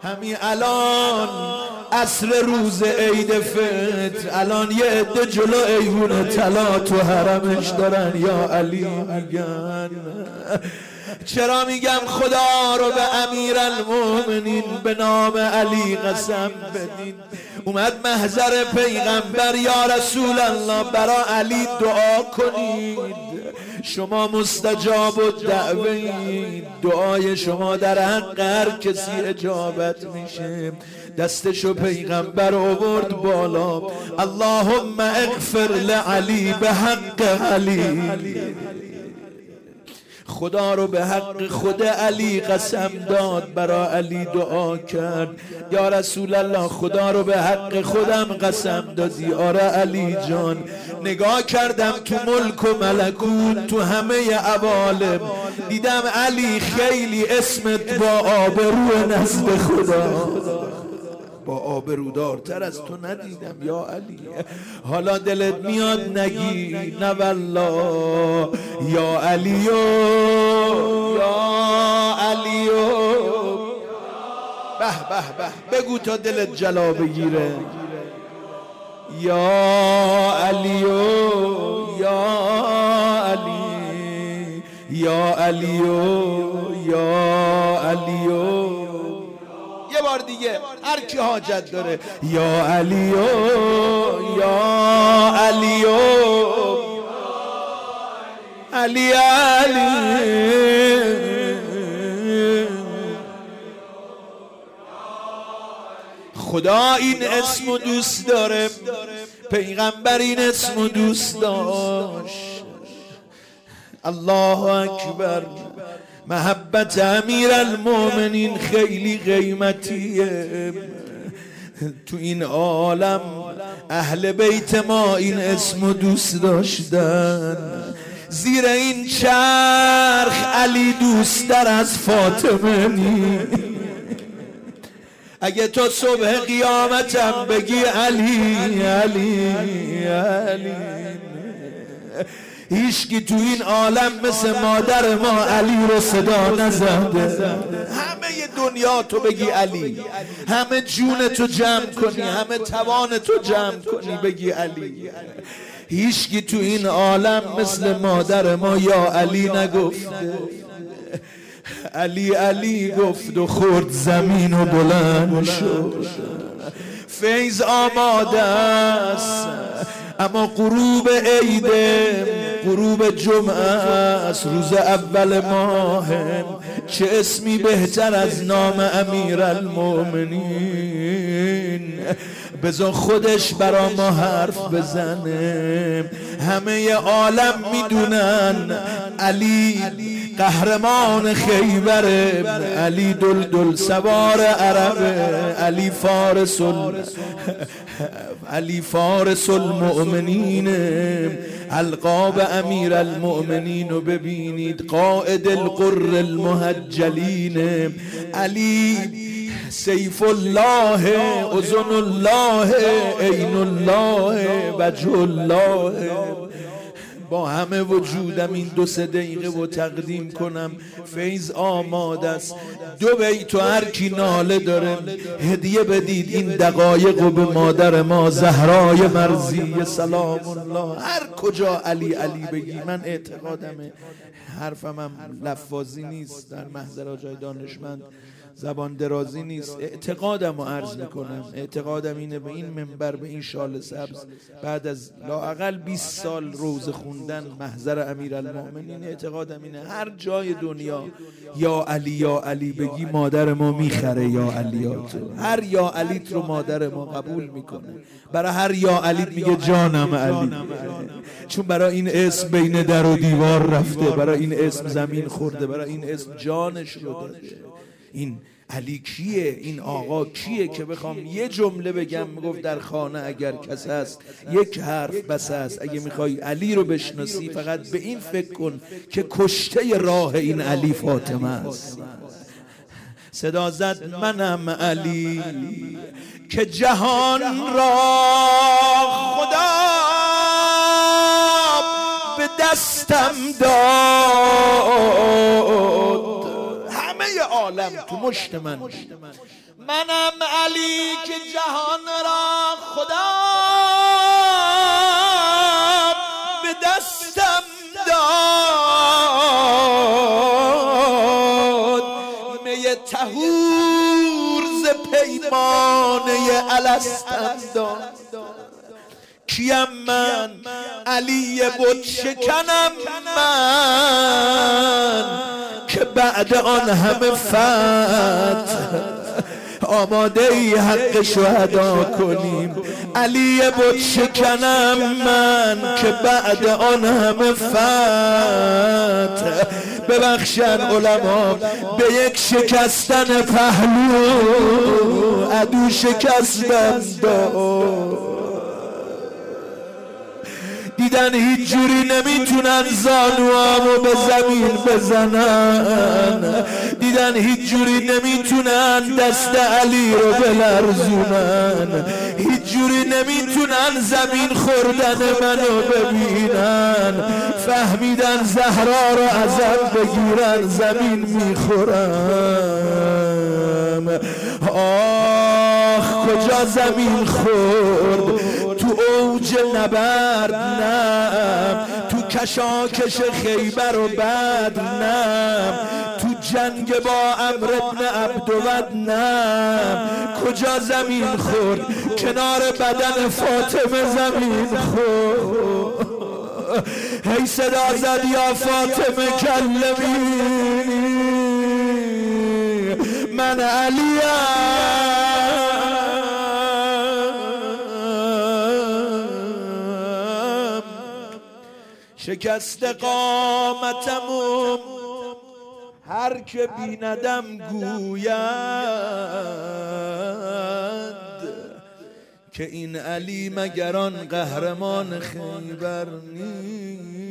همین الان عصر روز عید فطر، الان یه عده جلو ایوون طلا تو حرمش دارن یا علی میگن. چرا میگم خدا رو به امیرالمومنین به نام علی قسم بدین. اومد محضر پیغمبر، یا رسول الله برا علی دعا کنید، شما مستجاب الدعوین، دعای شما در حق هر کسی اجابت میشه. دستشو پیغمبر آورد بالا، اللهم اغفر لعلی به حق علی. خدا رو به حق خود علی قسم داد، برا علی دعا کرد، یا رسول الله خدا رو به حق خودم قسم دادی. آره علی جان، نگاه کردم تو ملک و ملکوت، تو همه عوالم، دیدم علی خیلی اسمت با آبرو نزد خدا، با آبرودارتر از تو ندیدم یا علی. حالا دلت میاد نگی نه والله یا علیو یا علیو، به به به بگو تا دلت جلا بگیره، یا علیو یا علی یا علیو یا علیو. یه بار دیگه هر کی حاجت داره، یا علیو یا علیو علی علی. خدا این اسمو دوست داره، پیغمبر این اسمو دوست داشت. الله اکبر. محبت امیرالمومنین خیلی قیمتیه تو این عالم. اهل بیت ما این اسمو دوست داشتن. زیر این چرخ علی دوست‌تر از فاطمه نی. اگه تو صبح قیامتم بگی علی علی علی، هیچکی تو این عالم مثل مادر ما علی رو صدا نزده. همه دنیا تو بگی علی، همه جون تو جمع کنی، همه توان تو جمع کنی بگی علی. هیچکی تو این عالم مثل مادر ما یا علی نگفته. علی علی گفت و خورد زمین و بلند شد. فیض آماده است اما غروب عیده، غروب جمعه است، روز اول ماه. چه اسمی بهتر از نام امیرالمومنین؟ بذار خودش برا ما حرف بزنه. همه عالم میدونن علی قهرمان خیبره، علی دلدل سوار عربه، علی فارس المؤمنین. القاب امیرالمؤمنین رو ببینید، قائد القر المهجلین. علی سیف الله، اذن الله، عین الله، وجه الله. با همه وجودم این 2-3 دقیقه و تقدیم کنم. فیض آماده است. 2 بیت و هر کی ناله داره هدیه بدید این دقایق به مادر ما زهرای مرضی سلام الله. هر کجا علی علی بگی، من اعتقادمه، حرفمم لفاظی نیست، در محضر جای دانشمند زبان درازی نیست، اعتقادم رو عرض میکنم. اعتقادم اینه به این منبر، به این شال سبز، بعد از لااقل 20 سال روزه خوندن محضر امیرالمومنین، اعتقادم اینه هر جای دنیا یا علی بگی مادر ما میخره یا علیاتو. هر یا علیت رو مادر ما قبول میکنه. برای هر یا علیت میگه جانم علی، چون برای این اسم بین در و دیوار رفته، برای این اسم زمین خورده، برای این اسم جانش رو داده. این علی کیه؟ این آقا کیه که بخوام یه جمله بگم؟ میگفت در خانه اگر کس است یک حرف بس است. اگه میخوای علی رو بشناسی فقط به این فکر کن که کشته راه این علی فاطمه است. صدا زد منم علی که جهان را خدا به دستم داد. همه عالم تو مشت من. منم علی که جهان را خدا به دستم داد، می طهور ز پیمانه الستم داد. کیم من؟ علی بت شکنم من که بعد آن همه فتح آماده ای حق شهدا کنیم. علی بت شکنم من که بعد آن همه فتح، ببخشن علما، به یک شکستن پهلو عدو شکستن داد. دیدن هیچ جوری نمیتونن زانوامو به زمین بزنن، دیدن هیچ جوری نمیتونن دست علی رو بلرزونن، هیچ جوری نمیتونن زمین خوردن منو ببینن. فهمیدن زهرا رو ازم بگیرن زمین میخورم. آخ کجا زمین خورد، تو اوج نبرد نم، تو کشاکش خیبر و بدر نم، تو جنگ با عمرو بن عبدود نم. کجا زمین خورد؟ کنار بدن فاطمه زمین خورد. هی صدا زد یا فاطمه کلمینی، من علیم شکست قامتم، هر که بیندم گوید که این علی مگر آن قهرمان خیبر نیست.